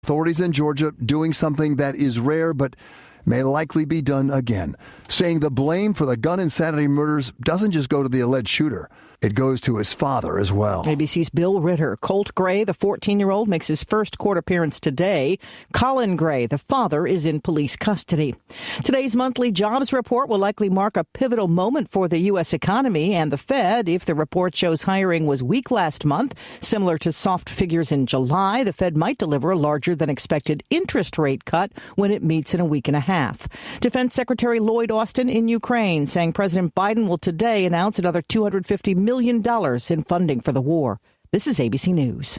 Authorities in Georgia doing something that is rare but may likely be done again, saying the blame for the gun insanity murders doesn't just go to the alleged shooter. It goes to his father as well. ABC's Bill Ritter. Colt Gray, the 14-year-old, makes his first court appearance today. Colin Gray, the father, is in police custody. Today's monthly jobs report will likely mark a pivotal moment for the U.S. economy and the Fed. If the report shows hiring was weak last month, similar to soft figures in July, the Fed might deliver a larger than expected interest rate cut when it meets in a week and a half. Defense Secretary Lloyd Austin in Ukraine saying President Biden will today announce another $250 million in funding for the war. This is ABC News.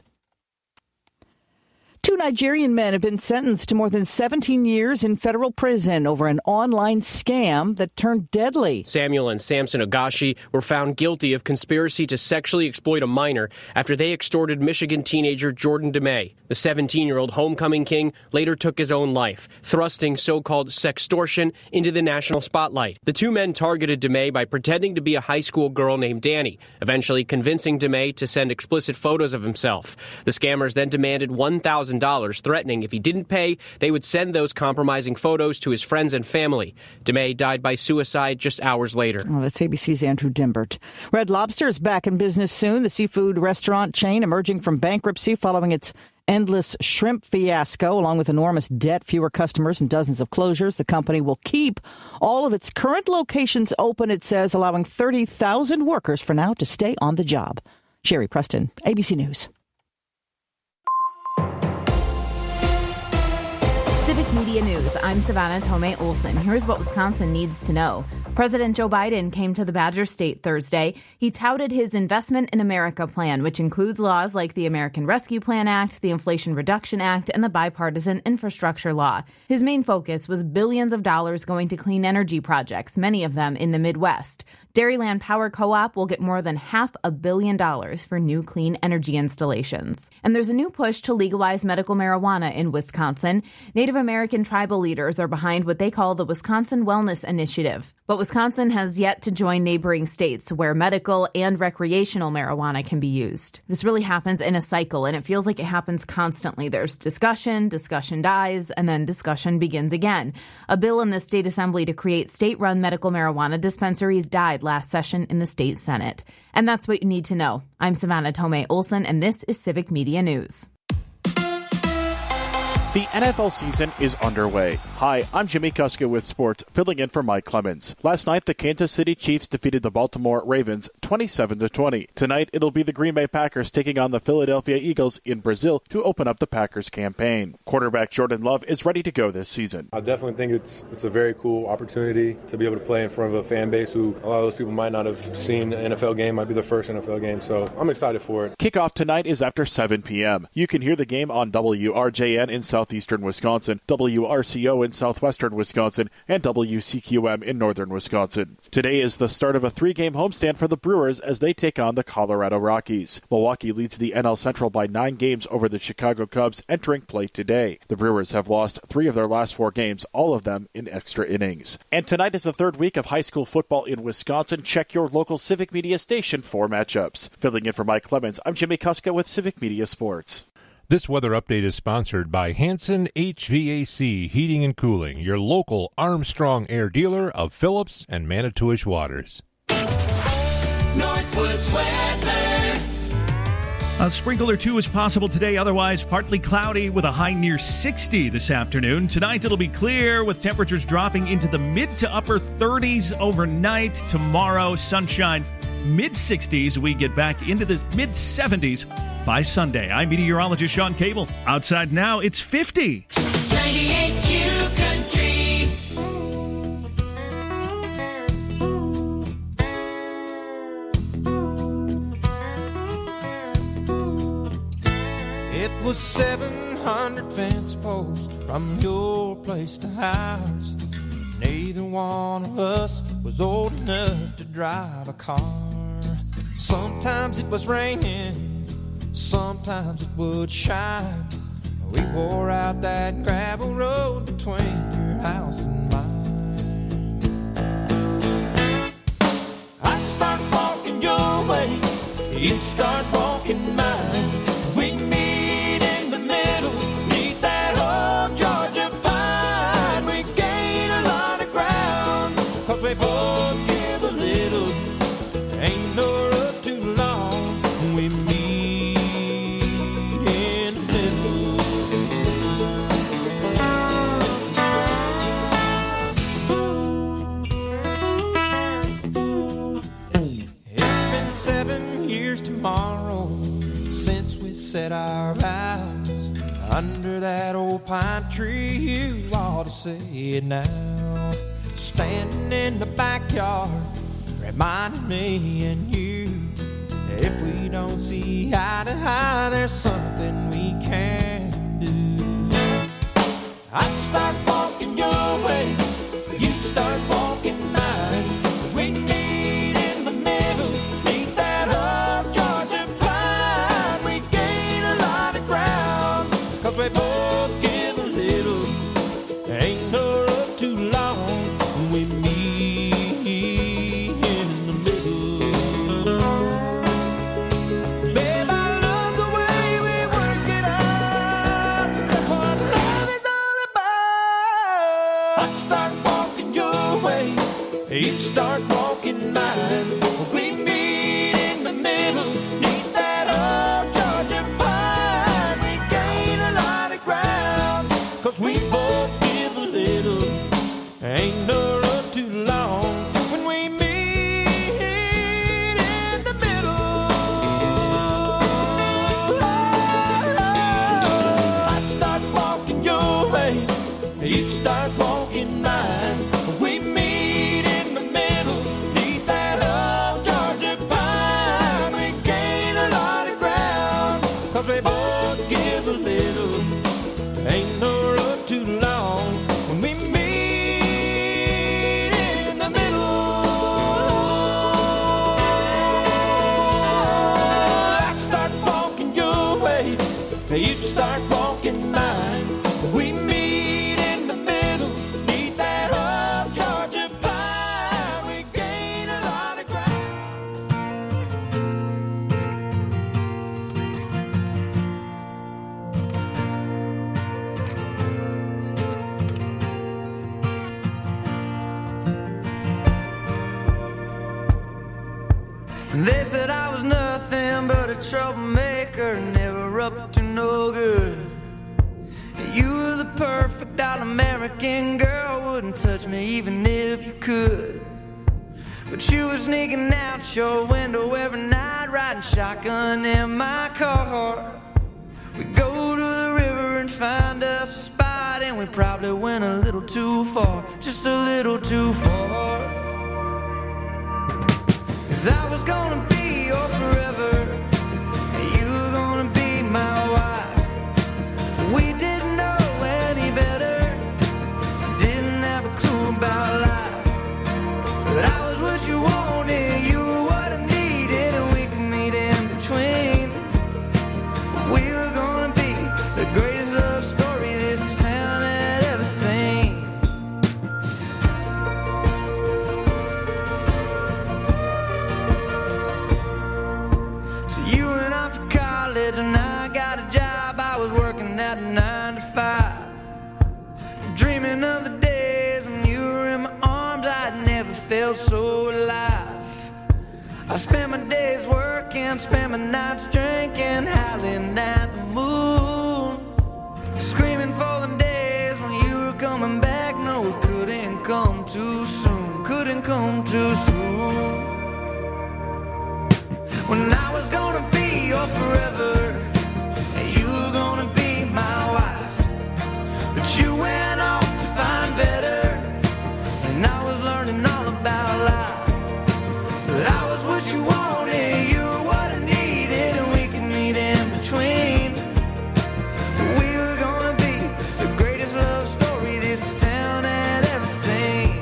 2 Nigerian men have been sentenced to more than 17 years in federal prison over an online scam that turned deadly. Samuel and Samson Ogashi were found guilty of conspiracy to sexually exploit a minor after they extorted Michigan teenager Jordan DeMay. The 17-year-old homecoming king later took his own life, thrusting so-called sextortion into the national spotlight. The 2 men targeted DeMay by pretending to be a high school girl named Danny, eventually convincing DeMay to send explicit photos of himself. The scammers then demanded $1,000, threatening if he didn't pay, they would send those compromising photos to his friends and family. DeMay died by suicide just hours later. Oh, that's ABC's Andrew Dimbert. Red Lobster is back in business soon. The seafood restaurant chain emerging from bankruptcy following its endless shrimp fiasco, along with enormous debt, fewer customers, and dozens of closures. The company will keep all of its current locations open, it says, allowing 30,000 workers for now to stay on the job. Sherry Preston, ABC News. Civic Media News. I'm Savannah Tomei Olson. Here's what Wisconsin needs to know. President Joe Biden came to the Badger State Thursday. He touted his Investment in America plan, which includes laws like the American Rescue Plan Act, the Inflation Reduction Act, and the Bipartisan Infrastructure Law. His main focus was billions of dollars going to clean energy projects, many of them in the Midwest. Dairyland Power Co-op will get more than $500 million for new clean energy installations. And there's a new push to legalize medical marijuana in Wisconsin. Native American tribal leaders are behind what they call the Wisconsin Wellness Initiative. But Wisconsin has yet to join neighboring states where medical and recreational marijuana can be used. This really happens in a cycle, and it feels like it happens constantly. There's discussion dies, and then discussion begins again. A bill in the state assembly to create state-run medical marijuana dispensaries died last session in the state Senate. And that's what you need to know. I'm Savannah Tomei Olson, and this is Civic Media News. The NFL season is underway. Hi, I'm Jimmy Kuska with sports, filling in for Mike Clemens. Last night, the Kansas City Chiefs defeated the Baltimore Ravens 27-20. Tonight, it'll be the Green Bay Packers taking on the Philadelphia Eagles in Brazil to open up the Packers campaign. Quarterback Jordan Love is ready to go this season. I definitely think it's a very cool opportunity to be able to play in front of a fan base who a lot of those people might not have seen an NFL game, might be their first NFL game, so I'm excited for it. Kickoff tonight is after 7 p.m. You can hear the game on WRJN in southeastern Wisconsin, WRCO in southwestern Wisconsin, and WCQM in northern Wisconsin. Today is the start of a 3-game homestand for the Brewers as they take on the Colorado Rockies. Milwaukee leads the NL Central by 9 games over the Chicago Cubs entering play today. The Brewers have lost 3 of their last 4 games, all of them in extra innings. And tonight is the 3rd week of high school football in Wisconsin. Check your local Civic Media station for matchups. Filling in for Mike Clemens, I'm Jimmy Kuska with Civic Media Sports. This weather update is sponsored by Hanson HVAC Heating and Cooling, your local Armstrong Air dealer of Phillips and Manitowish Waters. Northwoods weather. A sprinkle or two is possible today, otherwise partly cloudy with a high near 60 this afternoon. Tonight it'll be clear with temperatures dropping into the mid to upper 30s overnight. Tomorrow, sunshine, mid-60s. We get back into the mid-70s by Sunday. I'm meteorologist Sean Cable. Outside now, it's 50. 98 Q Country. It was 700 fence posts from your place to ours. Neither one of us was old enough to drive a car. Sometimes it was raining, sometimes it would shine. We wore out that gravel road between your house and mine. I'd start walking your way, you'd start walking mine. We meet in the middle, 'neath that under that old pine tree, you ought to say it now. Standing in the backyard, reminding me and you, if we don't see eye to eye, there's something we can do. I'd start walking your way, you'd start walking mine. We meet in the middle, meet that old Georgia pine. We gain a lot of ground, 'cause we both give a little. Ain't no road too long when we meet in the middle. Babe, I love the way we work it out. That's what love is all about. I start walking your way, you start walking mine. We meet in the middle, neath that old Georgia pine. We gain a lot of ground, 'cause we both give a little. Ain't no road too long when we meet in the middle. I'd start walking your way, you'd start walking mine. We meet in the middle, neath that old Georgia pine. We gain a lot of ground, 'cause we both give a little. Ain't no road too long when we meet in the middle. I start walking your way, you start walking mine. We meet in the middle, neath that old Georgia pine. We gain a lot of ground. They said I was nothing but a troublemaker, never up to no good. You were the perfect all-American girl, wouldn't touch me even if you could. But you were sneaking out your window every night, riding shotgun in my car. We go to the river and find us a spot, and we probably went a little too far, just a little too far. 'Cause I was gonna be your forever, and you were gonna be my wife. We didn't know any better, didn't have a clue about life. But I was what you wanted, you were what I needed, and we could meet in between. We were gonna be the greatest love story this town had ever seen. So you went off to college and I got a job. I was working at a 9 to 5, dreaming of the days when you were in my arms. I'd never felt so alive. I spent my days working, spent my nights drinking, howling at the moon, screaming for the days when you were coming back. No, it couldn't come too soon, couldn't come too soon. When I was gonna be your forever, and you were gonna be my wife. But you went off to find better, and I was learning all about life. But I was what you wanted, you were what I needed, and we could meet in between. We were gonna be the greatest love story this town had ever seen.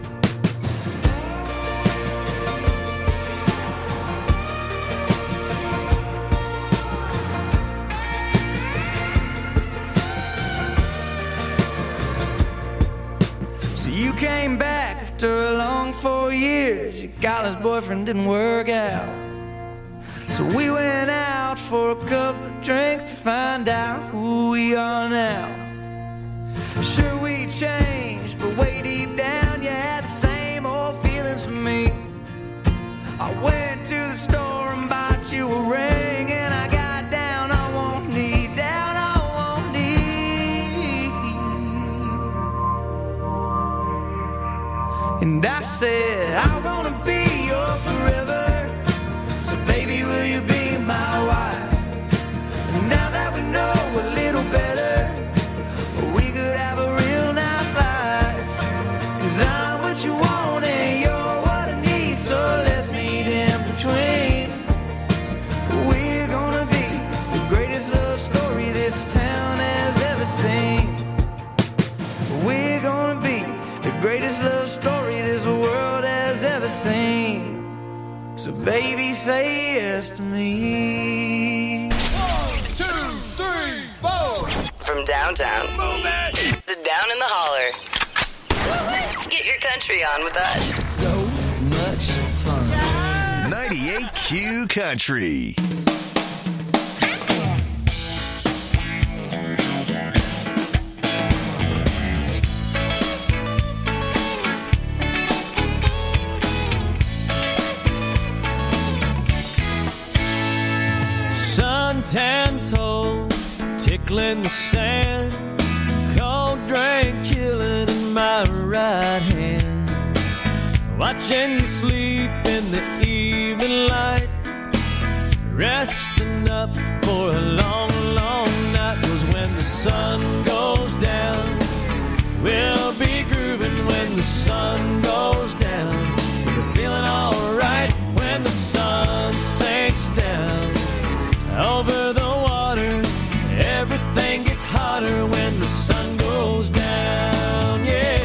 So you came back after a long 4 years. Your college boyfriend didn't work out, so we went out for a couple of drinks to find out who we are now. Sure, we changed, but way deep down you had the same old feelings for me. I went to the store and bought you a ring, and I got down on one knee, down on one knee. And I said, I'm gonna be your forever, so baby, will you be my wife? And now that we know a little better, So baby, say yes to me. 1, 2, 3, 4. From downtown Move it to down in the holler. Get your country on with us. So much fun. 98Q Country. Suntan toes tickling the sand, cold drink chilling in my right hand, watching you sleep in the evening light, resting up for a long, long night. 'Cause when the sun goes down, we'll be grooving when the sun goes down. We're feeling alright when the sun sinks down. Over the water, everything gets hotter when the sun goes down, yeah.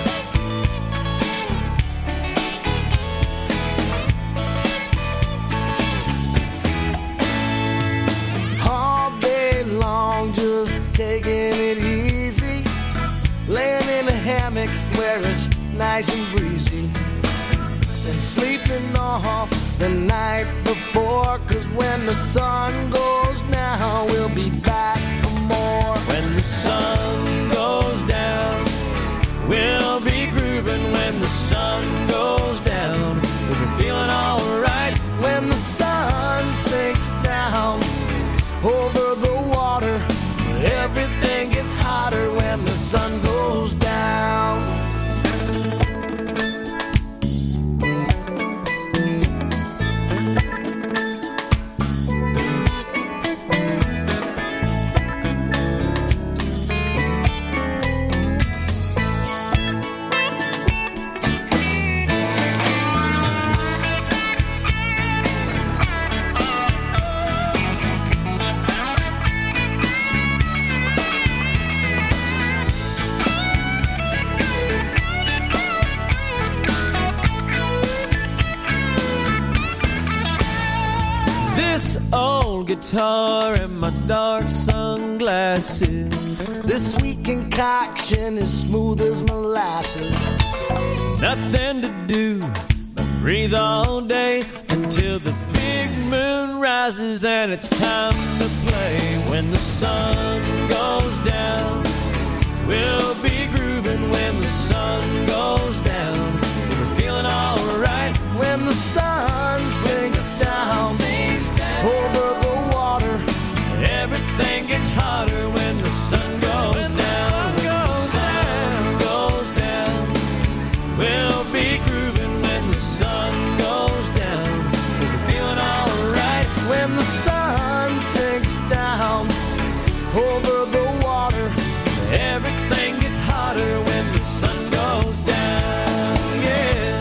All day long, just taking it easy, laying in a hammock where it's nice and breezy, and sleeping off the night before. 'Cause when the sun goes down, we'll be back for more. When the sun goes down, we'll be grooving when the sun goes down. We'll be feeling alright when the sun sinks down. Over the water, everything gets hotter when the sun goes down. old guitar and my dark sunglasses. This sweet concoction is smooth as molasses. Nothing to do but breathe all day until the big moon rises and it's time to play. When the sun goes down, we'll be grooving when the sun goes down. We're feeling alright when the sun sinks down over the water. Everything gets hotter when the sun goes down. When the sun goes down, we'll be grooving when the sun goes down. We're feeling alright when the sun sinks down over the water. Everything gets hotter when the sun goes down, yeah.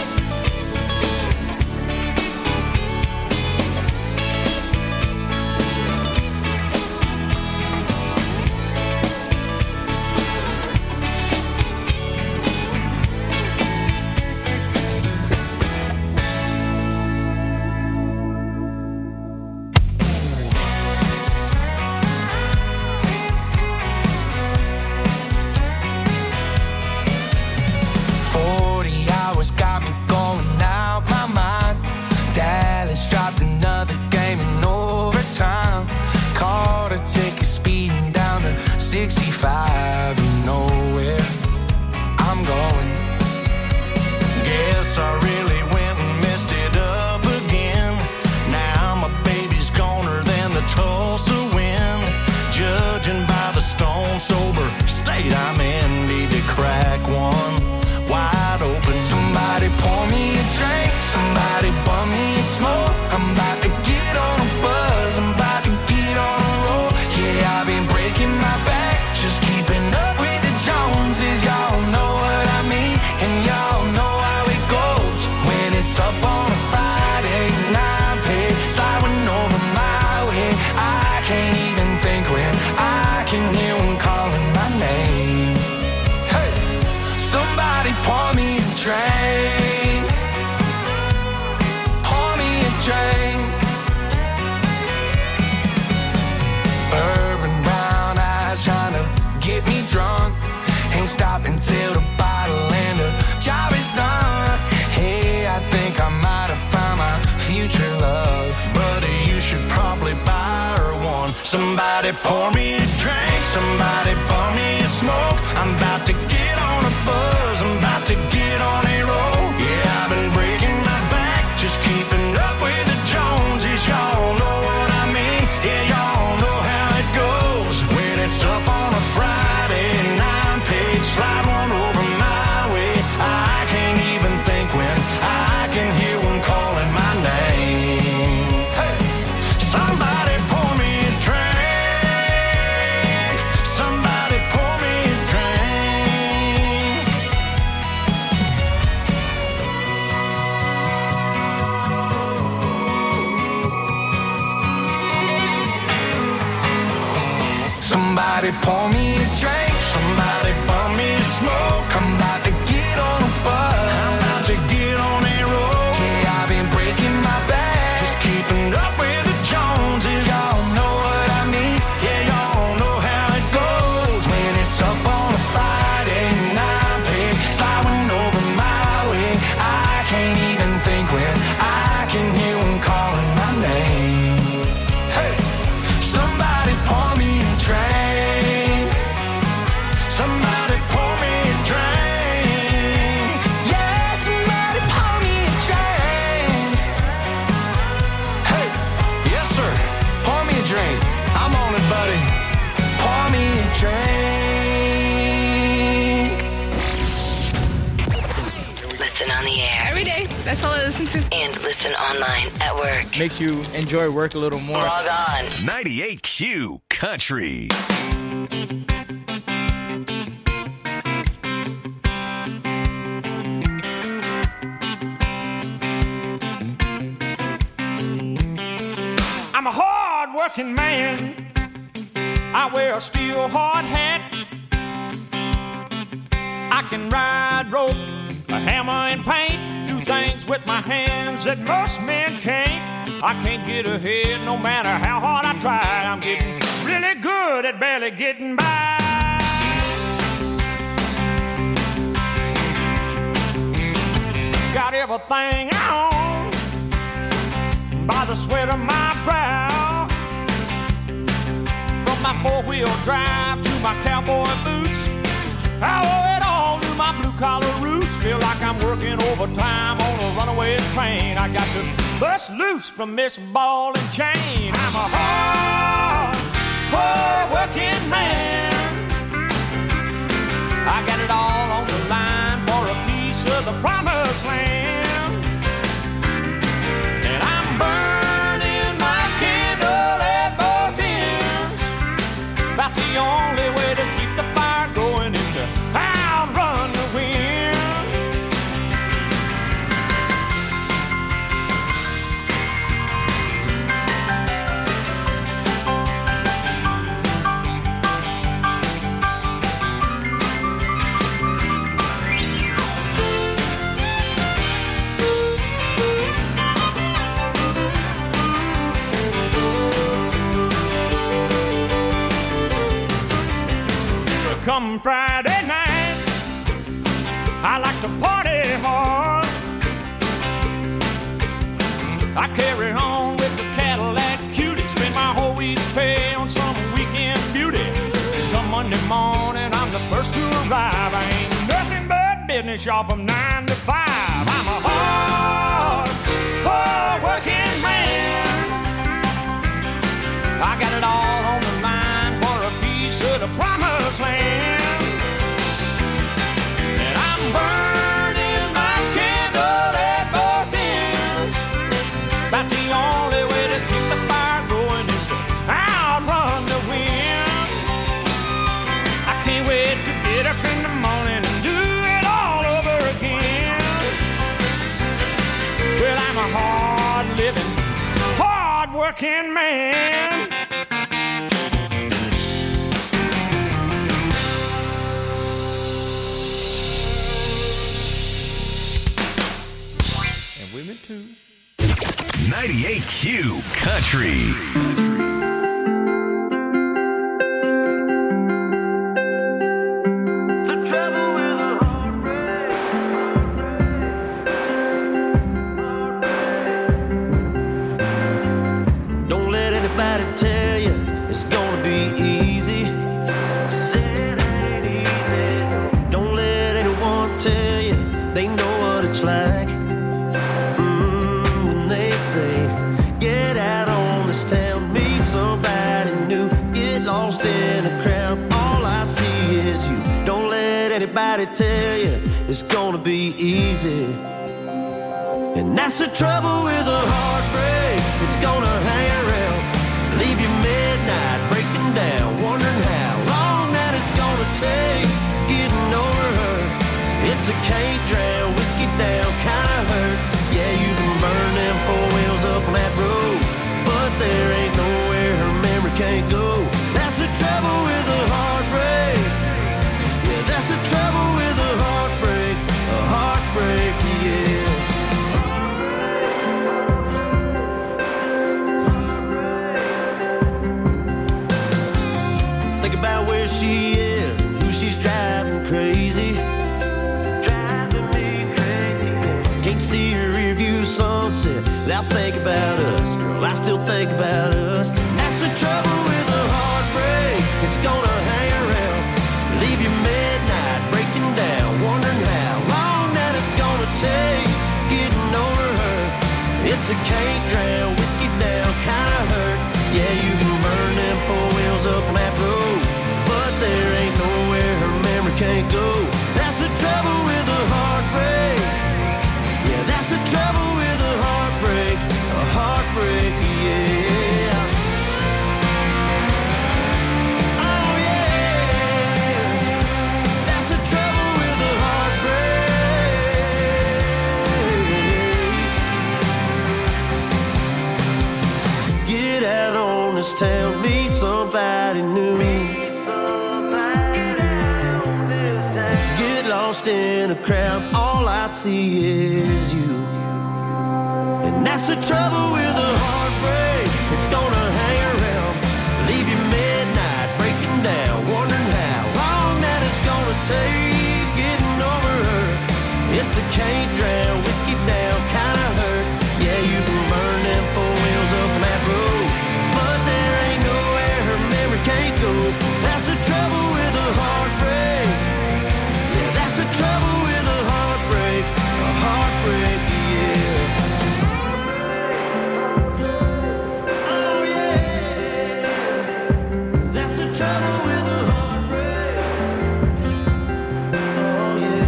Dropped another game in overtime. Caught a ticket speeding down to 65. You know where I'm going. Guess I really went and messed it up again. Now my baby's goner than the Tulsa wind. Judging by the stone sober state I'm in, need to crack one wide open. Somebody pour me a drink, somebody bum me a smoke. I'm about to get on a buzz, I'm about to get on a roll. Yeah, I've been breaking my back, just keeping up with the Joneses. Y'all know what I mean, and y'all know how it goes. When it's up on a Friday night, pay sliding over my way. I can't even think when I can hear one calling my name. Hey, somebody pour me a drink. pour me a drink, somebody pour me a smoke. I'm about to get on a buzz, I'm about to get on a roll. Yeah, I've been breaking my back, just keeping up with the Joneses. Y'all know what I mean, yeah, y'all know how it goes. When it's up on a Friday and I'm paid, slide one over my way. I can't even think when I can hear one calling my name. Hey, somebody pour me a drink, somebody pour me a drink. Somebody pour me a drink, somebody pour me a smoke. I'm about to get on a bus, I'm about to get on a roll. Yeah, I've been breaking my back, just keeping up with the Joneses. Y'all know what I mean, yeah, y'all know how it goes. When it's up on a Friday and I'm paid, sliding over my way. I can't even think when I can hear one calling my name. Hey, somebody pour me a drink, somebody pour me a drink. Yeah, somebody pour me a drink. Hey, yes sir, pour me a drink. I'm on it, buddy. Pour me a drink. Listen on the air. Every day. That's all I listen to. And listen online at work. Makes you enjoy work a little more. Log on. 98Q Country. I'm a hard-working man. I wear a steel hard hat. I can ride rope, a hammer and paint, do things with my hands that most men can't. I can't get ahead no matter how hard I try. I'm getting really good at barely getting by. Got everything I own by the sweat of my brow. From my four-wheel drive to my cowboy boots, I owe it all to my blue-collar roots. Feel like I'm working overtime on a runaway train. I got to bust loose from this ball and chain. I'm a hard-working man. I got it all on the line for a piece of the promised land. And I'm burning my candle at both ends. About the only way to keep the fire going is to outrun the wind. Come Friday night, I like to party hard. I carry on with the Cadillac Cutie, spend my whole week's pay on some weekend beauty. Come Monday morning, I'm the first to arrive. I ain't nothing but business, y'all, from 9 to 5. I'm a hard-working man. I got it all on the line for a piece of the promised land. And I'm burning my candle at both ends. About the only way to keep the fire going is to outrun the wind. I can't wait to get up in the morning and do it all over again. Well, I'm a hard-living, hard-working man. Women too. 98Q Country. Don't let anybody tell you it's gonna be they know what it's like. When they say, get out on this town, meet somebody new, get lost in a crowd. All I see is you. Don't let anybody tell you it's gonna be easy. And that's the trouble with a heartbreak. It's gonna hang around, leave you midnight breaking down, wondering how long that it's gonna take getting over her. It's a can't drown, whiskey down kind of hurt. Yeah, you can burn them four wheels up on that road, but there ain't nowhere her memory can't go. That's the trouble with a heartbreak. Yeah, that's the trouble with a heartbreak. A heartbreak, yeah. Think about where she is, who she's driving crazy. Driving me crazy. Can't see her rear view sunset without thinking about us. Girl, I still think about us. That's the trouble with a heartbreak. It's gonna hang around, leave you midnight breaking down, wondering how long that it's gonna take getting over her. It's a can't drown, whiskey down kind of hurt. Yeah, you can burn them four wheels up on that road, but there ain't nowhere her memory can't go. That's the trouble with a heartbreak. Yeah, that's the trouble with a heartbreak. A heartbreak, yeah. Oh yeah, that's the trouble with a heartbreak. Get out on this town, meet somebody new. Get lost in a crowd, all I see is you. And that's the trouble with a heartbreak. It's gonna hang around, leave you midnight breaking down, wondering how long that it's gonna take getting over her. It's a can't drown, whiskey down kind of hurt. Yeah, you can burn them four wheels up on that road, but there ain't nowhere her memory can't go. That's the trouble with a heartbreak. Yeah, that's the trouble with a heartbreak. A heartbreak, yeah. Oh yeah, that's the trouble with a heartbreak. Oh yeah.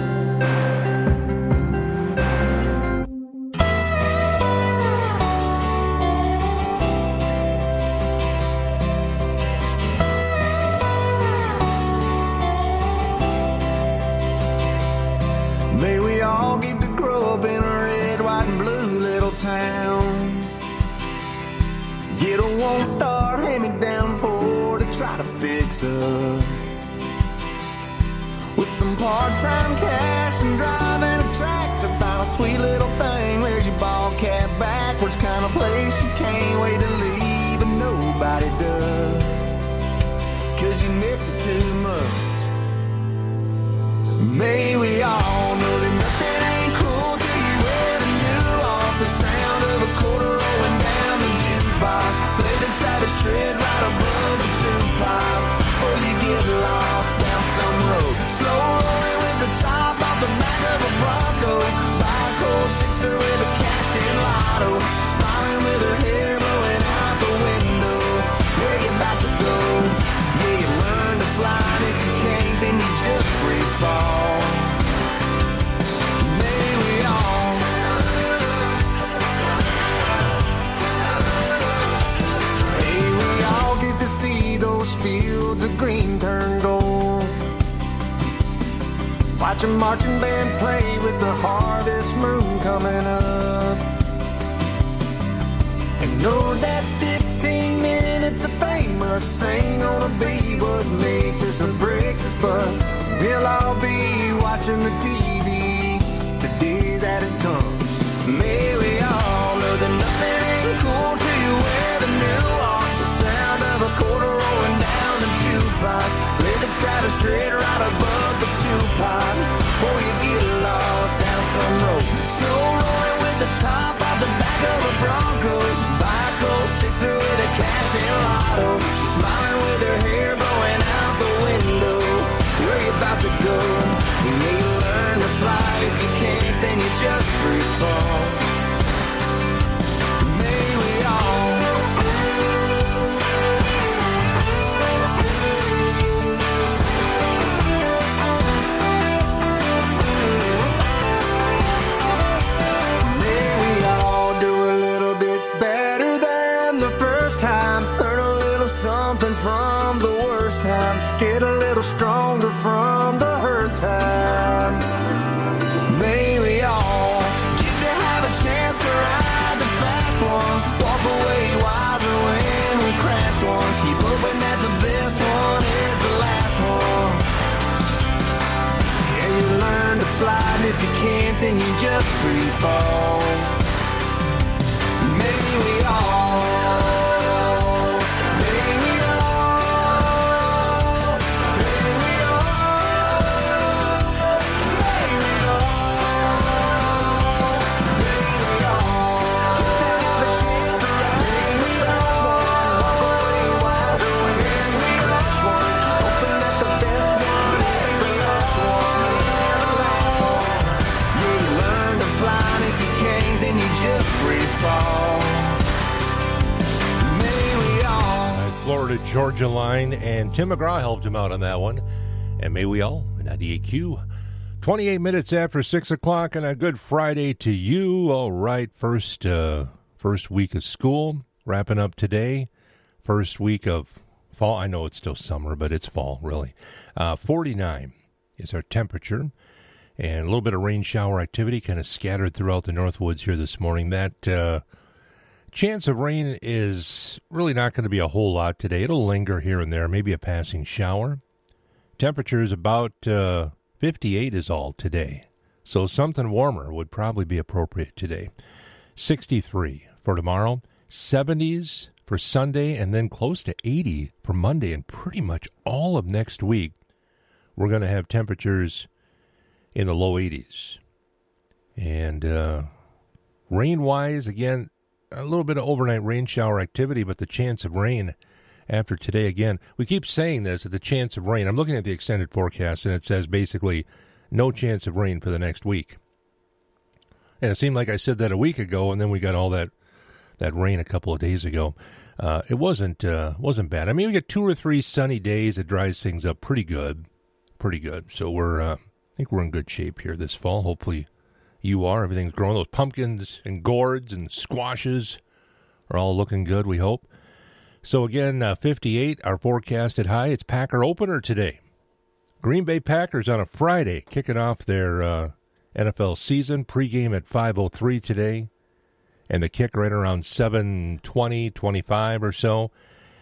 May we all get to grow up in a red, white, and blue little town. Get a one-star hand-me-down Ford to try to fix up. With some part-time cash and driving a tractor, find a sweet little thing. Where's your ball cap backwards? Kind of place you can't wait to leave, but nobody does, 'cause you miss it too much. May we all know that nothing ain't cool till you wear the new off. The sound of a quarter rolling down the jukebox. Play the Travis Tritt right above the two-pile, before you get lost down some road. Slow rolling with the top off the back of a Bronco. Buy a cold sixer with a cashed-in lotto. She's smiling with her hair blowing out the window. Where you about to go? Yeah, you learn to fly, and if you can't, then you just free fall. May we all. May we all get to see those fields of green turn gold. Watch a marching band play with the harvest moon coming up. And know that 15 minutes of fame must ain't gonna be what makes us or breaks us, but we'll all be watching the TV the day that it comes. May we all know that nothing ain't cool till you wear the new off. The sound of a quarter rolling down the jukebox. Play the Travis Tritt right above the two-pot, before you get lost down some road. Snow rolling with the top off the back of a Bronco. Buy a cold sixer with a cash-in lotto. She's smiling with her hair blowing out the window. Where you about to go? You may learn to fly if you stronger from the hurt time. May we all get to have a chance to ride the fast one, walk away wiser when we crashed one, keep hoping that the best one is the last one. Yeah, you learn to fly, and if you can't, then you just free fall. Maybe we all, maybe we all, maybe we all, maybe we all, maybe we all, maybe we all, walk away wiser when we last one, hoping that the best one is the last one, the last one. Yeah, you learn to fly, and if you can't, then you just free fall. Florida Georgia line, and Tim McGraw helped him out on that one. And may we all, 98Q. 28 minutes after 6 o'clock, and a good Friday to you. All right, first week of school, wrapping up today. First week of fall. I know it's still summer, but it's fall, really. 49 is our temperature, and a little bit of rain shower activity kind of scattered throughout the Northwoods here this morning. That chance of rain is really not going to be a whole lot today. It'll linger here and there, maybe a passing shower. Temperature is about 58 is all today. So something warmer would probably be appropriate today. 63 for tomorrow, 70s for Sunday, and then close to 80 for Monday. And pretty much all of next week, we're going to have temperatures in the low 80s. And rain-wise, again, a little bit of overnight rain shower activity, but the chance of rain after today, again, we keep saying this, that the chance of rain, I'm looking at the extended forecast, and it says basically no chance of rain for the next week. And it seemed like I said that a week ago, and then we got all that rain a couple of days ago. It wasn't bad. I mean, we get 2 or 3 sunny days. It dries things up pretty good. So I think we're in good shape here this fall. Hopefully you are. Everything's growing. Those pumpkins and gourds and squashes are all looking good, we hope. So again, 58, our forecasted high. It's Packer opener today. Green Bay Packers on a Friday, kicking off their NFL season. Pregame at 5:03 today, and the kick right around 7:20, 25 or so.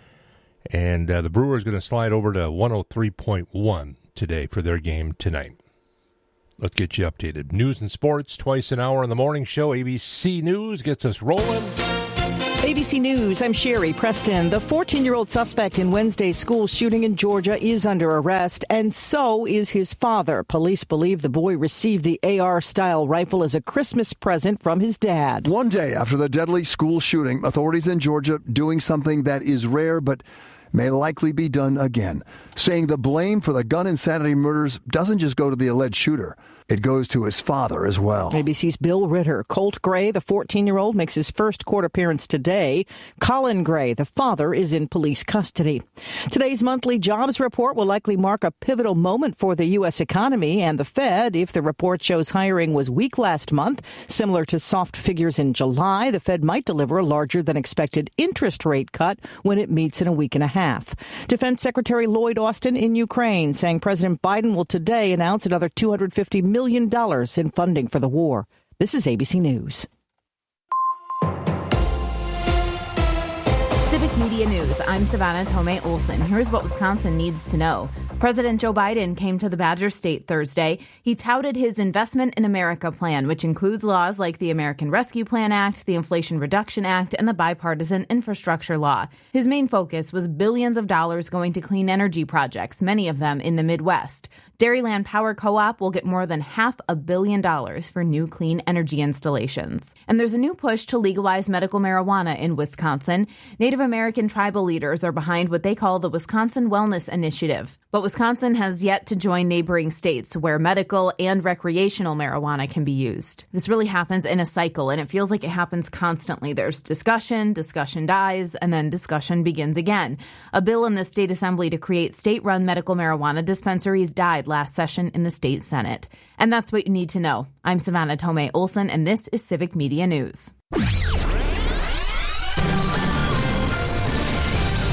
And the Brewers going to slide over to 103.1 today for their game tonight. Let's get you updated. News and sports twice an hour on the morning show. ABC News gets us rolling. ABC News, I'm Sherry Preston. The 14-year-old suspect in Wednesday's school shooting in Georgia is under arrest, and so is his father. Police believe the boy received the AR-style rifle as a Christmas present from his dad. One day after the deadly school shooting, authorities in Georgia doing something that is rare but may likely be done again, saying the blame for the gun insanity murders doesn't just go to the alleged shooter. It goes to his father as well. ABC's Bill Ritter. Colt Gray, the 14-year-old, makes his first court appearance today. Colin Gray, the father, is in police custody. Today's monthly jobs report will likely mark a pivotal moment for the U.S. economy and the Fed. If the report shows hiring was weak last month, similar to soft figures in July, the Fed might deliver a larger than expected interest rate cut when it meets in a week and a half. Defense Secretary Lloyd Austin in Ukraine saying President Biden will today announce another $250 million in funding for the war. This is ABC News. Civic Media News. I'm Savannah Tomei Olson. Here's what Wisconsin needs to know. President Joe Biden came to the Badger State Thursday. He touted his Investment in America plan, which includes laws like the American Rescue Plan Act, the Inflation Reduction Act, and the Bipartisan Infrastructure Law. His main focus was billions of dollars going to clean energy projects, many of them in the Midwest. Dairyland Power Co-op will get more than $500 million for new clean energy installations. And there's a new push to legalize medical marijuana in Wisconsin. Native American tribal leaders are behind what they call the Wisconsin Wellness Initiative. But Wisconsin has yet to join neighboring states where medical and recreational marijuana can be used. This really happens in a cycle, and it feels like it happens constantly. There's discussion dies, and then discussion begins again. A bill in the state assembly to create state-run medical marijuana dispensaries died last session in the state Senate. And that's what you need to know. I'm Savannah Tomei Olson, and this is Civic Media News. Civic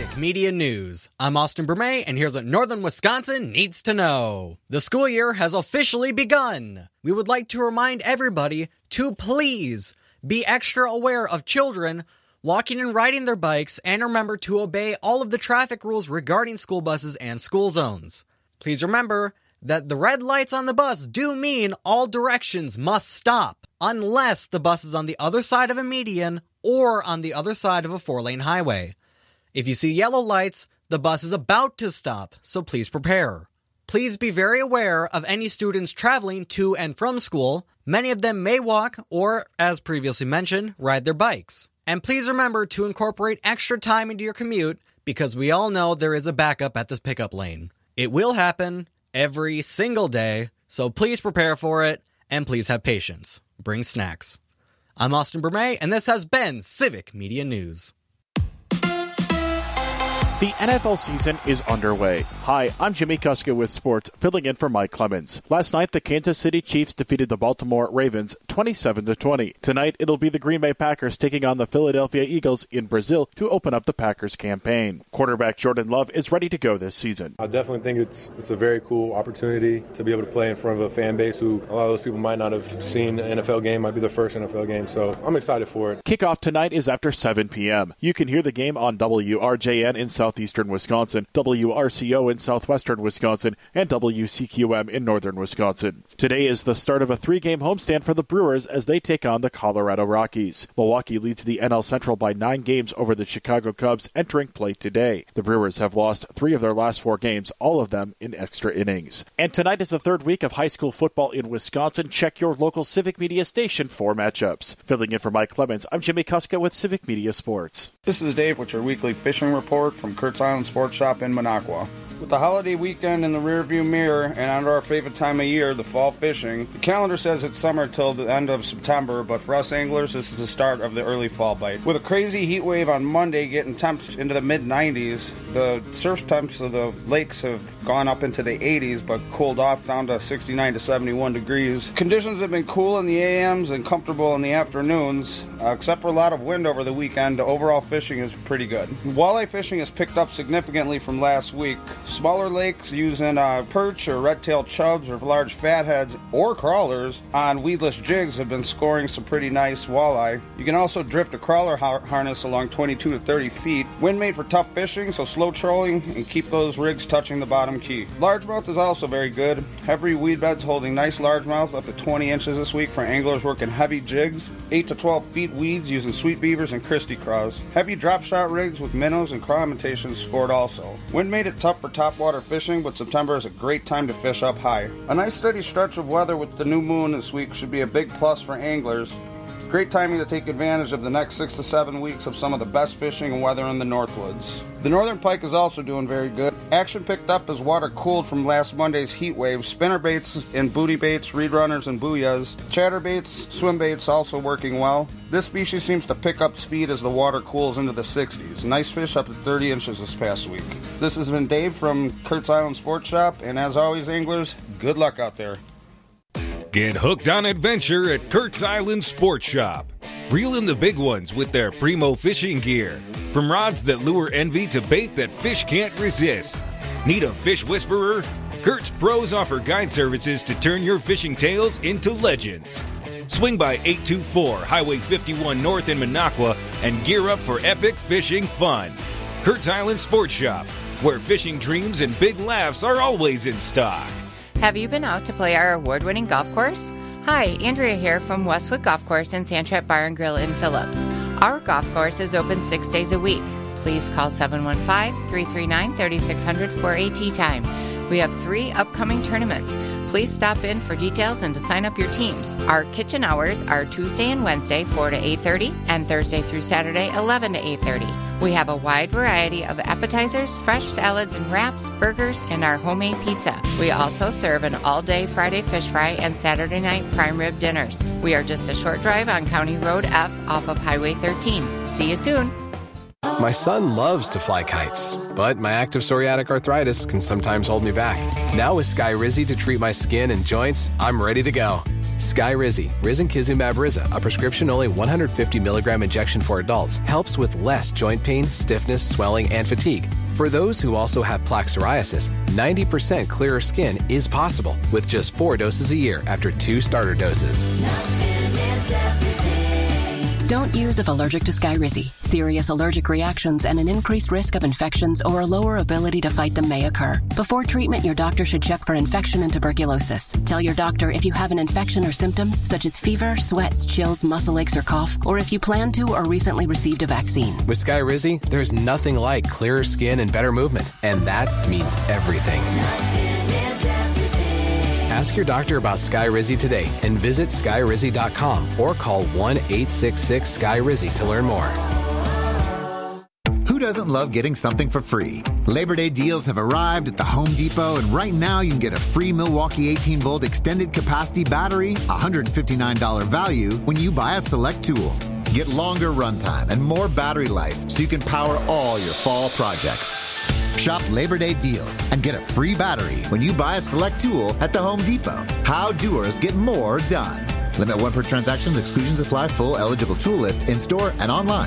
Civic Media News. I'm Austin Bermay, and here's what Northern Wisconsin needs to know. The school year has officially begun. We would like to remind everybody to please be extra aware of children walking and riding their bikes, and remember to obey all of the traffic rules regarding school buses and school zones. Please remember that the red lights on the bus do mean all directions must stop, unless the bus is on the other side of a median or on the other side of a 4-lane highway. If you see yellow lights, the bus is about to stop, so please prepare. Please be very aware of any students traveling to and from school. Many of them may walk or, as previously mentioned, ride their bikes. And please remember to incorporate extra time into your commute, because we all know there is a backup at this pickup lane. It will happen every single day, so please prepare for it, and please have patience. Bring snacks. I'm Austin Bermay, and this has been Civic Media News. The NFL season is underway. Hi, I'm Jimmy Kuska with sports, filling in for Mike Clemens. Last night, the Kansas City Chiefs defeated the Baltimore Ravens 27-20. Tonight, it'll be the Green Bay Packers taking on the Philadelphia Eagles in Brazil to open up the Packers campaign. Quarterback Jordan Love is ready to go this season. I definitely think it's a very cool opportunity to be able to play in front of a fan base who a lot of those people might not have seen an NFL game, might be their first NFL game, so I'm excited for it. Kickoff tonight is after 7 p.m. You can hear the game on WRJN in southeastern Wisconsin, WRCO in southwestern Wisconsin, and WCQM in northern Wisconsin. Today is the start of a 3-game homestand for the Brewers as they take on the Colorado Rockies. Milwaukee leads the NL Central by 9 games over the Chicago Cubs entering play today. The Brewers have lost 3 of their last 4 games, all of them in extra innings. And tonight is the 3rd week of high school football in Wisconsin. Check your local Civic Media station for matchups. Filling in for Mike Clemens, I'm Jimmy Kuska with Civic Media Sports. This is Dave with your weekly fishing report from Kurt's Island Sports Shop in Minocqua. With the holiday weekend in the rearview mirror and on our favorite time of year, the fall fishing, the calendar says it's summer till the end of September, but for us anglers, this is the start of the early fall bite. With a crazy heat wave on Monday getting temps into the mid-90s, the surf temps of the lakes have gone up into the 80s, but cooled off down to 69 to 71 degrees. Conditions have been cool in the AMs and comfortable in the afternoons, except for a lot of wind over the weekend. Overall fishing is pretty good. Walleye fishing has picked up significantly from last week. Smaller lakes using perch or red-tailed chubs or large fatheads or crawlers on weedless jigs have been scoring some pretty nice walleye. You can also drift a crawler harness along 22 to 30 feet. Wind made for tough fishing, so slow trolling and keep those rigs touching the bottom key. Largemouth is also very good. Heavy weed beds holding nice largemouth up to 20 inches this week for anglers working heavy jigs. 8 to 12 feet weeds using sweet beavers and Christie craws. Heavy drop shot rigs with minnows and craw imitations scored also. Wind made it tough for topwater fishing, but September is a great time to fish up high. A nice steady stretch of weather with the new moon this week should be a big plus for anglers. Great timing to take advantage of the next 6 to 7 weeks of some of the best fishing and weather in the Northwoods. The northern pike is also doing very good. Action picked up as water cooled from last Monday's heat wave. Spinner baits and booty baits, reed runners and booyahs. Chatter baits, swim baits also working well. This species seems to pick up speed as the water cools into the 60s. Nice fish up to 30 inches this past week. This has been Dave from Kurt's Island Sports Shop, and as always, anglers, good luck out there. Get hooked on adventure at Kurt's Island Sports Shop. Reel in the big ones with their primo fishing gear. From rods that lure envy to bait that fish can't resist. Need a fish whisperer? Kurt's pros offer guide services to turn your fishing tales into legends. Swing by 824 Highway 51 North in Minocqua and gear up for epic fishing fun. Kurt's Island Sports Shop, where fishing dreams and big laughs are always in stock. Have you been out to play our award-winning golf course? Hi, Andrea here from Westwood Golf Course and Sandtrap Bar and Grill in Phillips. Our golf course is open 6 days a week. Please call 715-339-3600 for a tee time. We have 3 upcoming tournaments. Please stop in for details and to sign up your teams. Our kitchen hours are Tuesday and Wednesday 4 to 8:30 and Thursday through Saturday 11 to 8:30. We have a wide variety of appetizers, fresh salads and wraps, burgers, and our homemade pizza. We also serve an all-day Friday fish fry and Saturday night prime rib dinners. We are just a short drive on County Road F off of Highway 13. See you soon. My son loves to fly kites, but my active psoriatic arthritis can sometimes hold me back. Now with Skyrizi to treat my skin and joints, I'm ready to go. Skyrizi, risankizumab Riza, a prescription-only 150 milligram injection for adults, helps with less joint pain, stiffness, swelling, and fatigue. For those who also have plaque psoriasis, 90% clearer skin is possible with just 4 doses a year after 2 starter doses. Don't use if allergic to Skyrizi. Serious allergic reactions and an increased risk of infections or a lower ability to fight them may occur. Before treatment, your doctor should check for infection and tuberculosis. Tell your doctor if you have an infection or symptoms such as fever, sweats, chills, muscle aches, or cough, or if you plan to or recently received a vaccine. With Skyrizi, there's nothing like clearer skin and better movement, and that means everything. Ask your doctor about Skyrizi today and visit Skyrizi.com or call 1-866-SKY-RIZI to learn more. Who doesn't love getting something for free? Labor Day deals have arrived at the Home Depot, and right now you can get a free Milwaukee 18-volt extended capacity battery, $159 value, when you buy a select tool. Get longer runtime and more battery life so you can power all your fall projects. Shop Labor Day deals and get a free battery when you buy a select tool at the Home Depot. How doers get more done. Limit 1 per transactions. Exclusions apply. Full eligible tool list in store and online.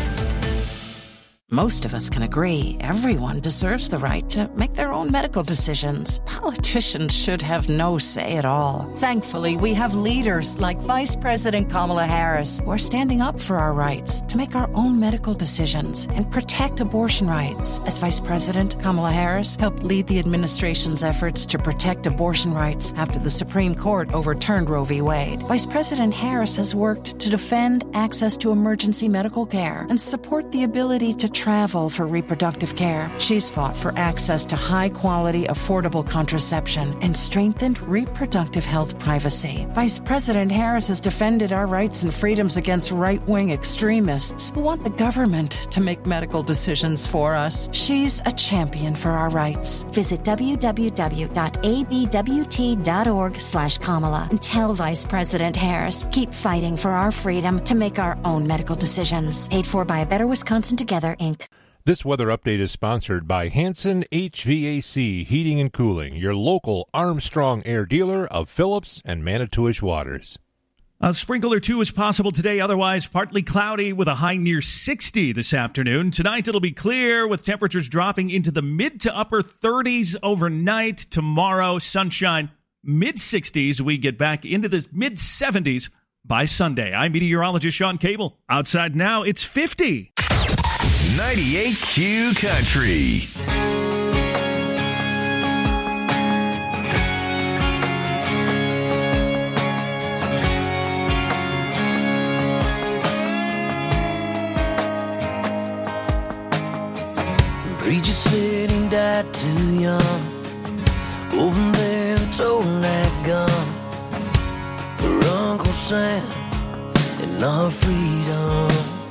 Most of us can agree everyone deserves the right to make their own medical decisions. Politicians should have no say at all. Thankfully, we have leaders like Vice President Kamala Harris who are standing up for our rights to make our own medical decisions and protect abortion rights. As Vice President, Kamala Harris helped lead the administration's efforts to protect abortion rights after the Supreme Court overturned Roe v. Wade. Vice President Harris has worked to defend access to emergency medical care and support the ability to travel for reproductive care. She's fought for access to high-quality, affordable contraception and strengthened reproductive health privacy. Vice President Harris has defended our rights and freedoms against right-wing extremists who want the government to make medical decisions for us. She's a champion for our rights. Visit www.abwt.org/Kamala and tell Vice President Harris, keep fighting for our freedom to make our own medical decisions. Paid for by A Better Wisconsin Together, Inc. This weather update is sponsored by Hanson HVAC Heating and Cooling, your local Armstrong Air dealer of Phillips and Manitowish Waters. A sprinkle or two is possible today, otherwise partly cloudy with a high near 60 this afternoon. Tonight it'll be clear with temperatures dropping into the mid to upper 30s overnight. Tomorrow, sunshine, mid-60s. We get back into the mid-70s by Sunday. I'm meteorologist Sean Cable. Outside now, it's 50. 98Q Country. Preacher said he died too young. Over there, told that gun for Uncle Sam and our freedom.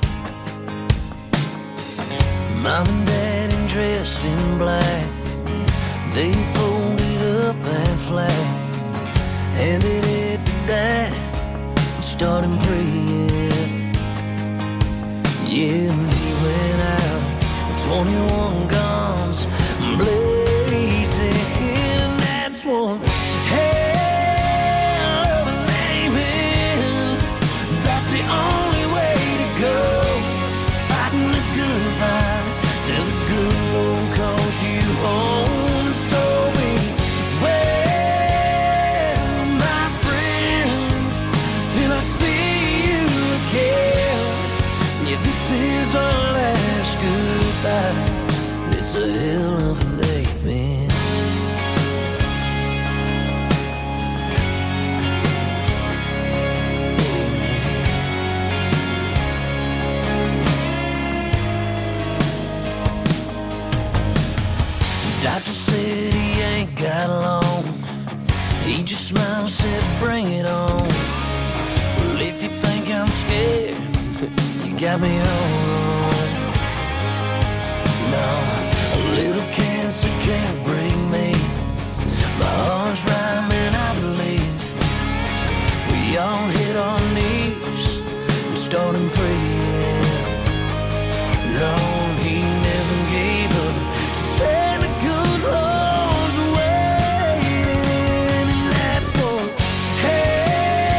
Mom and Dad dressed in black, they folded up that flag, handed it to Dad, and started praying. Yeah, and he went out with 21 guns blazing, and that's one hell of a name. That's the only way to go, fighting the good fight till the good Lord calls you home. So beware, my friend, till I see you again. Yeah, this is our last goodbye. It's a hell of a day, man. Doctor said he ain't got long. He just smiled and said, bring it on. Well, if you think I'm scared, you got me all wrong. No, a little cancer can't break me. My heart's rhyming, I believe. We all hit our knees and started praying. Lord, he never gave up. Said the good Lord's waiting, and that's one hell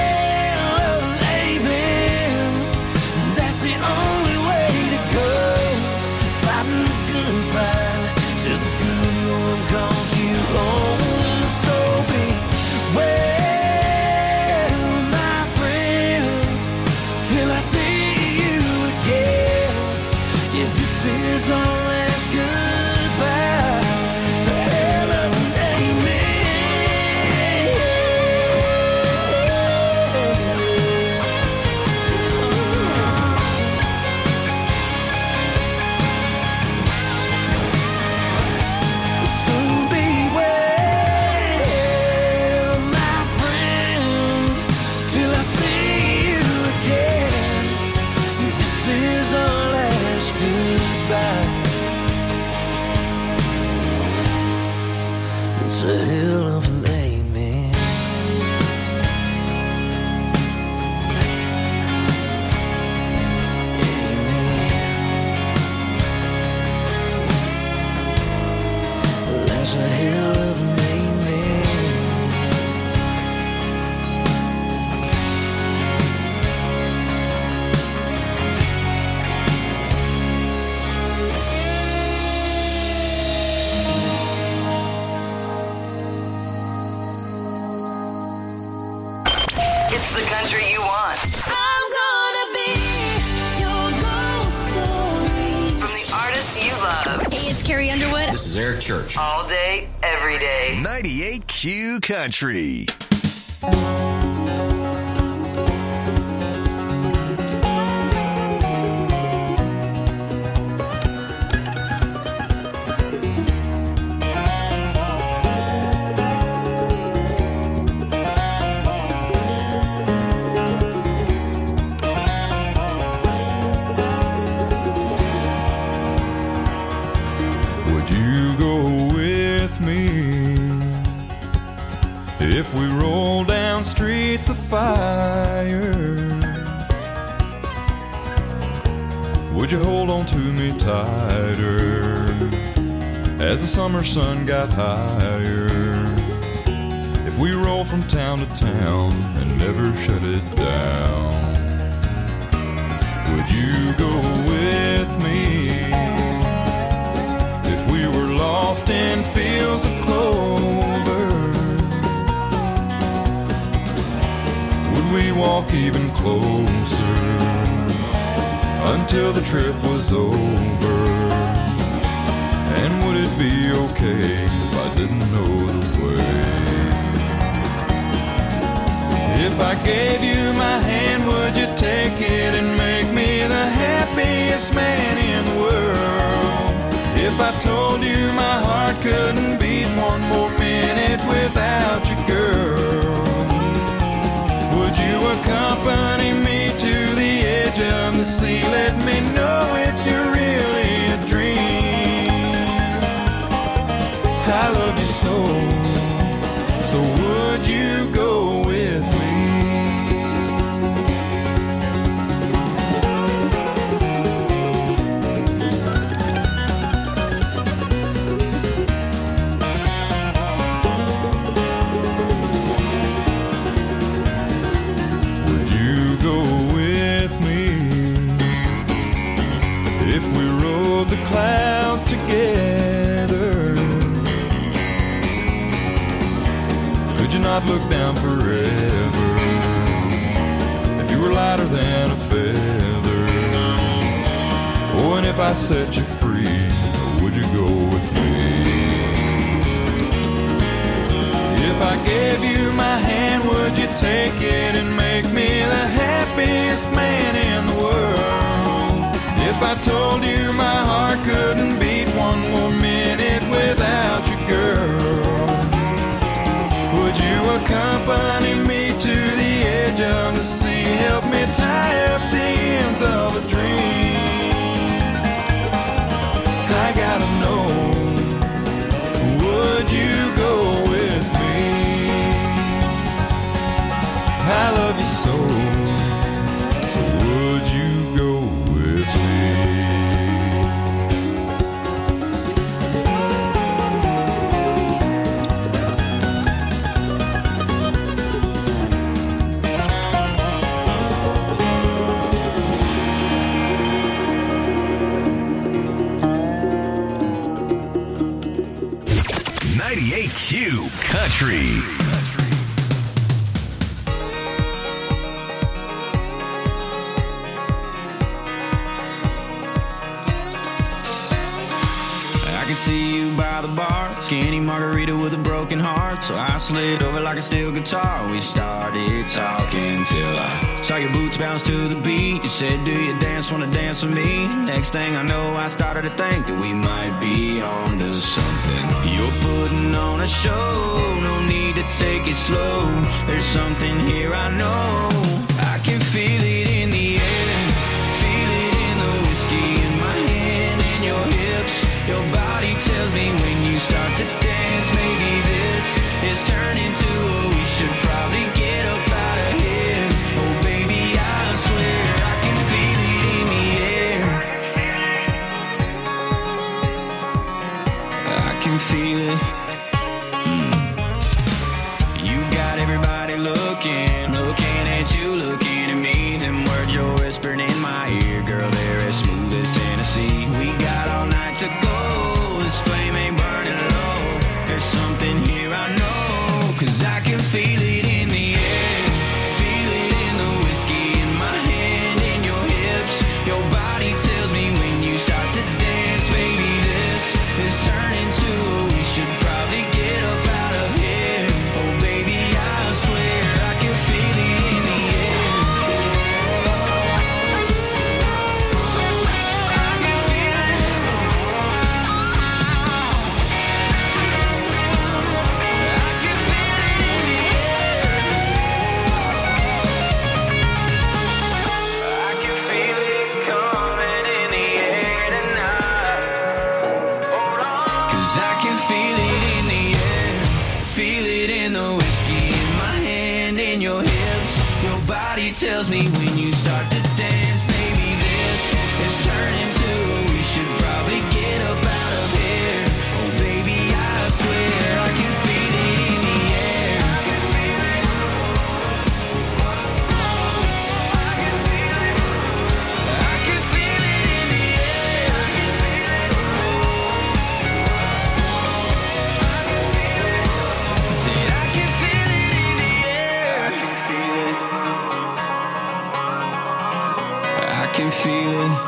hill of an amen. Amen. There's a hill of an amen. It's the country you want. I'm gonna be your ghost story. From the artists you love. Hey, it's Carrie Underwood. This is Eric Church. All day, every day. 98Q Country. Would you go with me if we roll down streets of fire? Would you hold on to me tighter as the summer sun got higher? If we roll from town to town and never shut it down, would you go with me? If we were lost in fields of clover, would we walk even closer until the trip was over? And would it be okay if I didn't know the way? If I gave you my hand, would you take it and make me the happiest man in the world? If I told you my heart couldn't beat one more minute without you, girl, would you accompany me to the edge of the sea? Let me know if you're really a dream. I love you so, so would you go with me? The clouds together, could you not look down forever if you were lighter than a feather? Oh, and if I set you free, would you go with me? If I gave you my hand, would you take it and make me the happiest man in the world? If I told you my heart couldn't beat one more minute without you, girl, would you accompany me to the edge of the sea? Help me tie up the ends of a dream. I gotta know, would you go with me? I love you so, so would you go with me? Q Country. I can see you by the bar, skinny margarita with a broken heart. So I slid over like a steel guitar. We started talking till I saw your boots bounce to the beat. You said, do you dance, wanna dance with me? Next thing I know, I started to think that we might be on to something. You're putting on a show, no need to take it slow. There's something here I know. I can feel it in the air, feel it in the whiskey in my hand and your hips. Your body tells me when you start to dance, maybe this and the whiskey in my hand and your hips. Your body tells me when you start to dance, baby, this is turning to we should probably get up out of here. Oh, baby, I swear I can feel it in the air. I can feel it. I can feel it in the air. I can feel it. Said I can feel it in the air. I can feel it.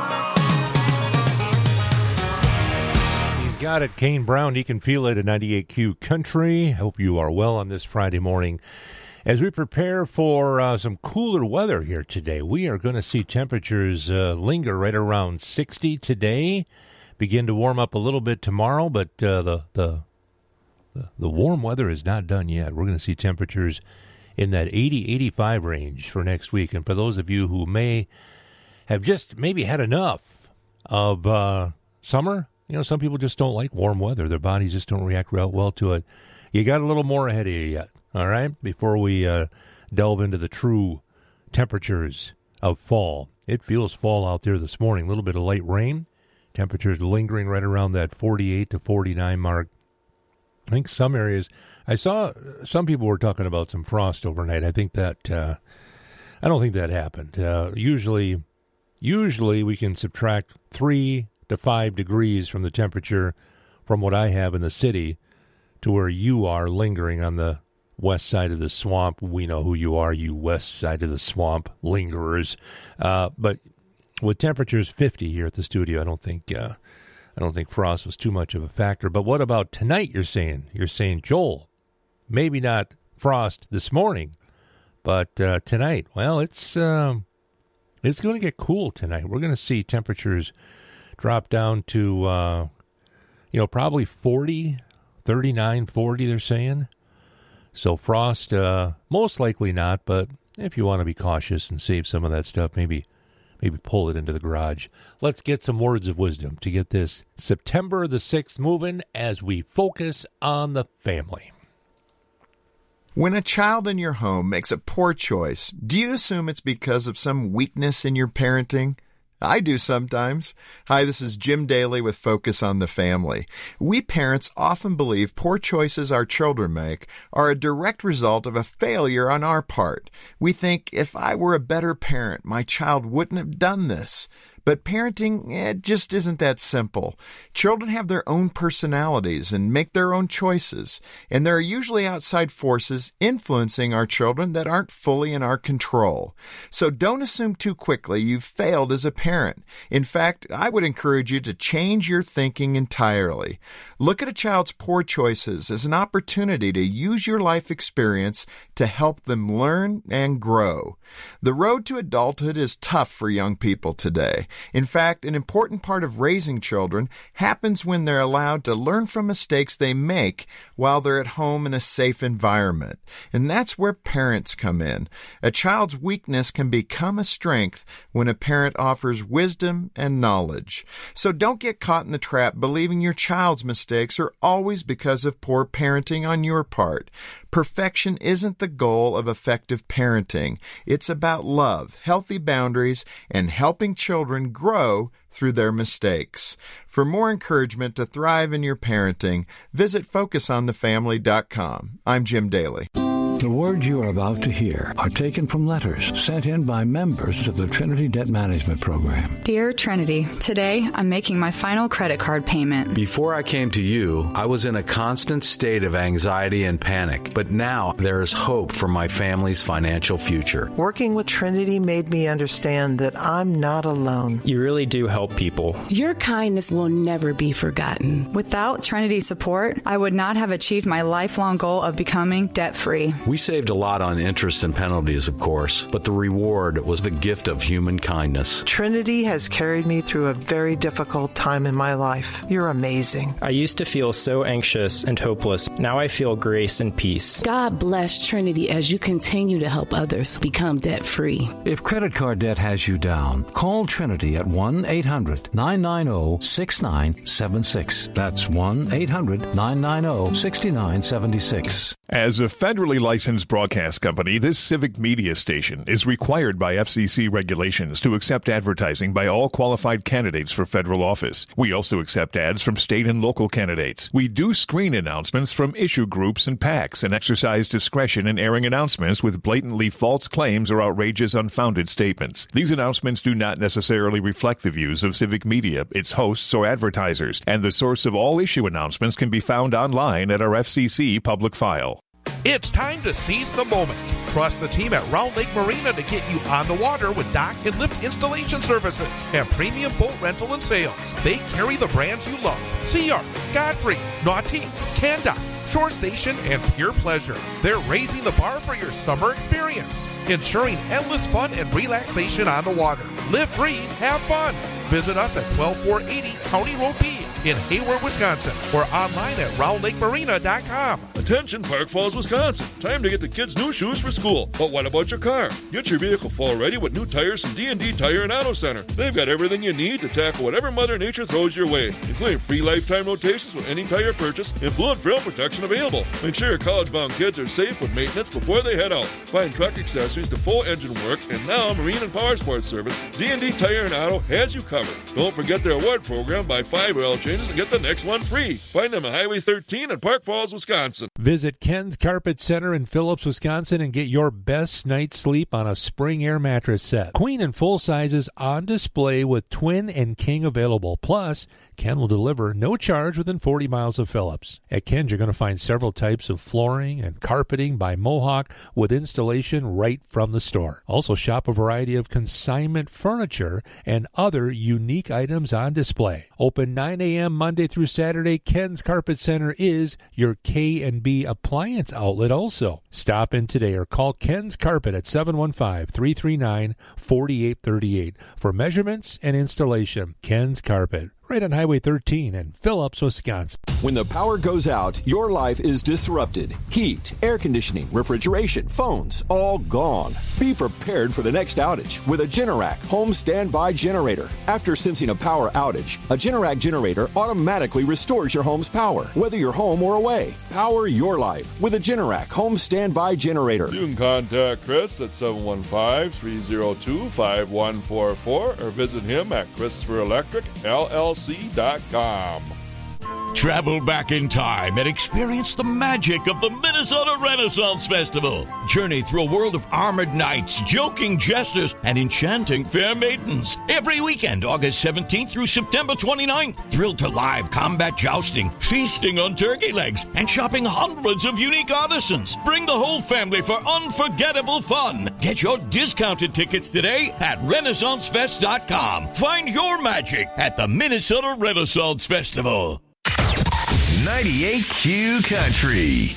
Got it, Kane Brown. You can feel it at 98Q Country. Hope you are well on this Friday morning. As we prepare for some cooler weather here today, we are going to see temperatures linger right around 60 today. Begin to warm up a little bit tomorrow, but the warm weather is not done yet. We're going to see temperatures in that 80-85 range for next week. And for those of you who may have just maybe had enough of summer, you know, some people just don't like warm weather. Their bodies just don't react real well to it. You got a little more ahead of you yet, all right, before we delve into the true temperatures of fall. It feels fall out there this morning. A little bit of light rain. Temperatures lingering right around that 48 to 49 mark. I think some areas, I saw some people were talking about some frost overnight. I think that, I don't think that happened. Usually we can subtract 3 to 5 degrees from the temperature from what I have in the city to where you are lingering on the west side of the swamp. We know who you are, you west side of the swamp lingerers. But with temperatures 50 here at the studio, I don't think frost was too much of a factor. But what about tonight, you're saying? You're saying, Joel, maybe not frost this morning, but tonight. Well, it's going to get cool tonight. We're going to see temperatures drop down to, probably 40, 39, 40, they're saying. So frost, most likely not, but if you want to be cautious and save some of that stuff, maybe pull it into the garage. Let's get some words of wisdom to get this September the 6th moving as we focus on the family. When a child in your home makes a poor choice, do you assume it's because of some weakness in your parenting? I do sometimes. Hi, this is Jim Daly with Focus on the Family. We parents often believe poor choices our children make are a direct result of a failure on our part. We think, if I were a better parent, my child wouldn't have done this. But parenting, it just isn't that simple. Children have their own personalities and make their own choices, and there are usually outside forces influencing our children that aren't fully in our control. So don't assume too quickly you've failed as a parent. In fact, I would encourage you to change your thinking entirely. Look at a child's poor choices as an opportunity to use your life experience to help them learn and grow. The road to adulthood is tough for young people today. In fact, an important part of raising children happens when they're allowed to learn from mistakes they make while they're at home in a safe environment. And that's where parents come in. A child's weakness can become a strength when a parent offers wisdom and knowledge. So don't get caught in the trap believing your child's mistakes are always because of poor parenting on your part. Perfection isn't the goal of effective parenting. It's about love, healthy boundaries, and helping children grow through their mistakes. For more encouragement to thrive in your parenting, visit FocusOnTheFamily.com. I'm Jim Daly. The words you are about to hear are taken from letters sent in by members of the Trinity Debt Management Program. Dear Trinity, today I'm making my final credit card payment. Before I came to you, I was in a constant state of anxiety and panic, but now there is hope for my family's financial future. Working with Trinity made me understand that I'm not alone. You really do help people. Your kindness will never be forgotten. Without Trinity's support, I would not have achieved my lifelong goal of becoming debt-free. We saved a lot on interest and penalties, of course, but the reward was the gift of human kindness. Trinity has carried me through a very difficult time in my life. You're amazing. I used to feel so anxious and hopeless. Now I feel grace and peace. God bless Trinity as you continue to help others become debt-free. If credit card debt has you down, call Trinity at 1-800-990-6976. That's 1-800-990-6976. As a federally licensed broadcast company, this civic media station is required by FCC regulations to accept advertising by all qualified candidates for federal office. We also accept ads from state and local candidates. We do screen announcements from issue groups and PACs and exercise discretion in airing announcements with blatantly false claims or outrageous, unfounded statements. These announcements do not necessarily reflect the views of civic media, its hosts, or advertisers, and the source of all issue announcements can be found online at our FCC public file. It's time to seize the moment. Trust the team at Round Lake Marina to get you on the water with dock and lift installation services and premium boat rental and sales. They carry the brands you love: Sea Arc, Godfrey, Nautique, Canda, Shore Station, and Pure Pleasure. They're raising the bar for your summer experience, ensuring endless fun and relaxation on the water. Live free, have fun. Visit us at 12480 County Road B in Hayward, Wisconsin, or online at roundlakemarina.com. Attention Park Falls, Wisconsin. Time to get the kids new shoes for school. But what about your car? Get your vehicle fall ready with new tires from D&D Tire and Auto Center. They've got everything you need to tackle whatever Mother Nature throws your way, including free lifetime rotations with any tire purchase and fluid film protection available. Make sure your college-bound kids are safe with maintenance before they head out. Find truck accessories to full engine work and now marine and power sports service. D&D Tire and Auto has you covered. Don't forget their award program. Buy 5 oil changes and get the next one free. Find them at Highway 13 in Park Falls, Wisconsin. Visit Ken's Carpet Center in Phillips, Wisconsin, and get your best night's sleep on a Spring Air mattress set. Queen and full sizes on display with twin and king available. Plus, Ken will deliver no charge within 40 miles of Phillips. At Ken's, you're going to find several types of flooring and carpeting by Mohawk with installation right from the store. Also, shop a variety of consignment furniture and other unique items on display. Open 9 a.m. Monday through Saturday, Ken's Carpet Center is your K&B appliance outlet also. Stop in today or call Ken's Carpet at 715-339-4838 for measurements and installation. Ken's Carpet, right on Highway 13 in Phillips, Wisconsin. When the power goes out, your life is disrupted. Heat, air conditioning, refrigeration, phones, all gone. Be prepared for the next outage with a Generac home standby generator. After sensing a power outage, a Generac generator automatically restores your home's power, whether you're home or away. Power your life with a Generac home standby generator. You can contact Chris at 715-302-5144 or visit him at ChristopherElectricLLC.com. Travel back in time and experience the magic of the Minnesota Renaissance Festival. Journey through a world of armored knights, joking jesters, and enchanting fair maidens. Every weekend, August 17th through September 29th. Thrilled to live combat jousting, feasting on turkey legs, and shopping hundreds of unique artisans. Bring the whole family for unforgettable fun. Get your discounted tickets today at RenaissanceFest.com. Find your magic at the Minnesota Renaissance Festival. 98Q Country.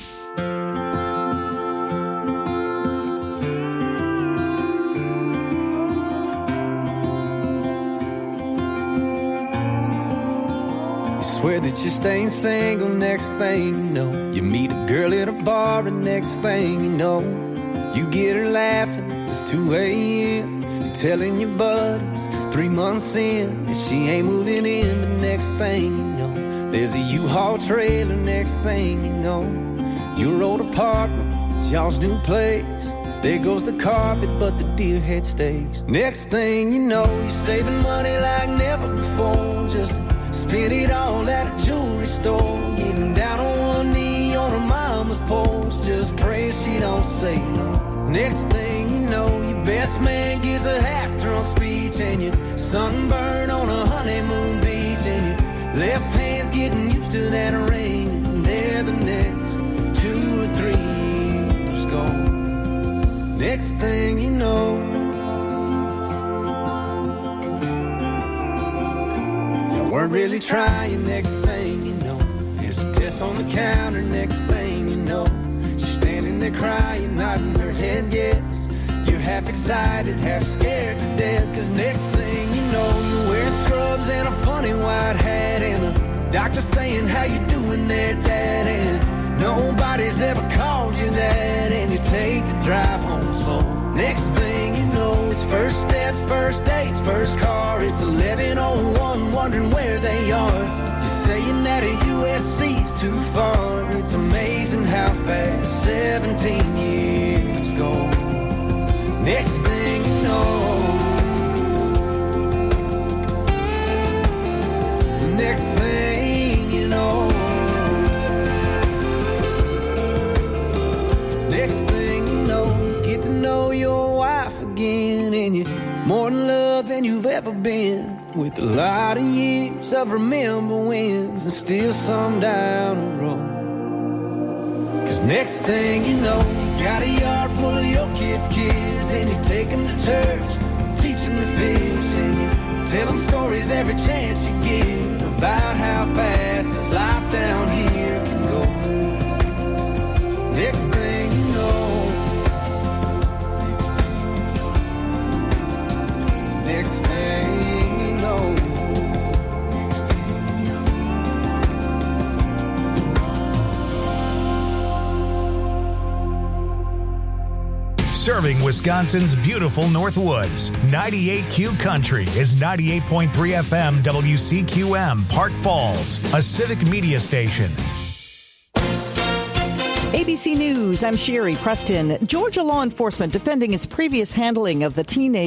You swear that you're staying single, next thing you know, you meet a girl at a bar, and next thing you know, you get her laughing, it's 2 a.m. You're telling your buddies 3 months in that she ain't moving in, but next thing you know, there's a U-Haul trailer. Next thing you know, your old apartment, it's y'all's new place. There goes the carpet, but the deer head stays. Next thing you know, you're saving money like never before, just to spend it all at a jewelry store. Getting down on one knee on her mama's porch, just pray she don't say no. Next thing you know, your best man gives a half-drunk speech, and you're sunburned on a honeymoon beach, and your left hand's getting used to that rain, and there the next 2 or 3 years gone. Next thing you know, you weren't really trying. Next thing you know, there's a test on the counter. Next thing you know, she's standing there crying, nodding her head yes. You're half excited, half scared to death, 'cause next thing you know, you're wearing scrubs and a funny white hat, and the doctor saying, how you doing there, Dad? And nobody's ever called you that, and you take the drive home slow. Next thing you know, it's first steps, first dates, first car. It's 11:01, wondering where they are. You're saying that a USC's too far. It's amazing how fast 17 years go. Next thing you know, next thing you know, next thing you know, you get to know your wife again, and you're more in love than you've ever been, with a lot of years of remember wins and still some down the road. 'Cause next thing you know, you got a yard full of your kids' kids, and you take them to church, teach them to fish, and you tell them stories every chance you get about how fast this life down here can go. Next thing you know, next thing you know. Serving Wisconsin's beautiful Northwoods, 98Q Country is 98.3 FM WCQM, Park Falls, a civic media station. ABC News, I'm Sherry Preston. Georgia law enforcement defending its previous handling of the teenage